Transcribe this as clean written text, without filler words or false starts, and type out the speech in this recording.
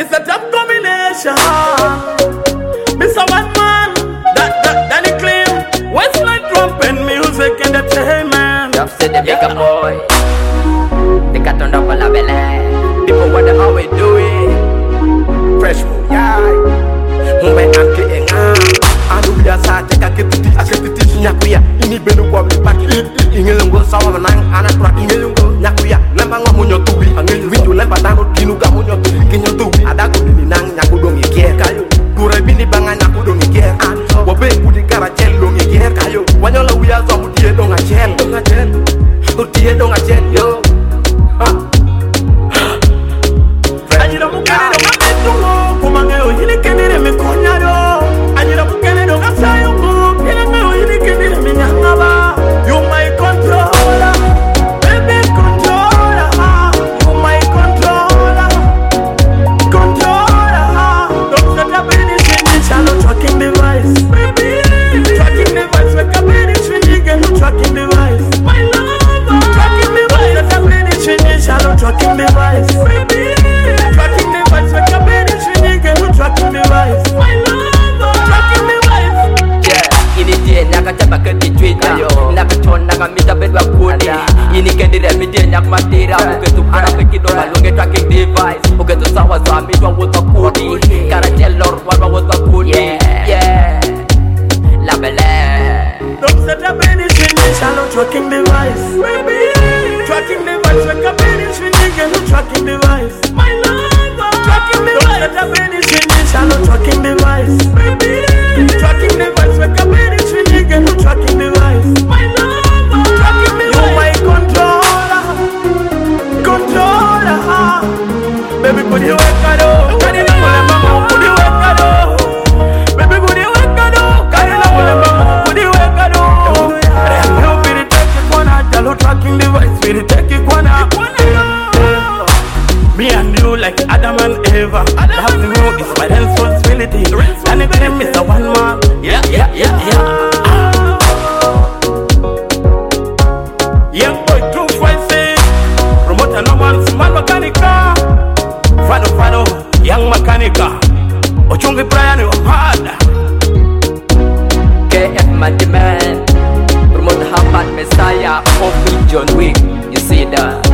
It's a tough combination. Mr. One Man, Danny Clean, Westland trumpet music entertainment. Just say the bigger boy. They got on up a la belle. People wonder how we do it. Fresh move, yeah. Mumbai anke enga. Anu biya sa te akepiti nyakuya. Ini benu kwa bipaki. Ingelungo sawa manang anak kurak ingelungo nyakuya. Lembang ngamunyo tuwi. Angel windu lemba tango kinu gamunyo tuwi. Kinyo tuwi. Ada kudini nang nyakudongi kier kayo. Kurai bini banga nyakudongi kier. Wabe kudi karacel dongi kier kayo. Wanyola wiya zomu die donga chel. Die donga chel yo. Ajira mukene donga metungo. Kumangeo hili kenire mikonyado. Ajira mukene donga sayungo. Ilangeo hili kenire minyangaba. You my controller, baby controller. You my controller, controller. Don't set up anything, shallow tracking device, baby. Tracking device, wake up anything, get no tracking device. My lover, tracking device, set up anything, shallow tracking device, baby. Tracking device, wake up anything, get no tracking device. My lover, tracking device. Yeah, ini dia nak cakap ke di Twitter. Nak con nak minta berdua kuni. Ini kan dia media nak matira. Bukan tu arah pergi dong malunge tracking device. Bukan tu sawa suami dua buat kuni. Karena jalur warna buat kuni. Yeah, la belle. Don't set up anything, shallow tracking device, baby. Tracking device, wake up anything, get no tracking device. My lover, tracking device. Don't set up anything, shallow tracking device, baby. Tracking device, wake up anything, get no tracking device. My lover, tracking device. You my controller, controller. Baby, put your work out. Carry the mole, mama, put your work out. Baby, put your work out. Carry the mole, mama, put your work out. Help me to take it one out. Shallow tracking device, me to take it one out. Me and you like Adam and Eva. Loving you is my responsibility. And it came Mr. One Man. Yeah. Young boy, true voices. Promoter no one, smart mechanica. Fado, young mechanica. Ochungi Brian, you hard. KF Mandiman. Promoter Hamad Messiah. Opi John Wick. You see that?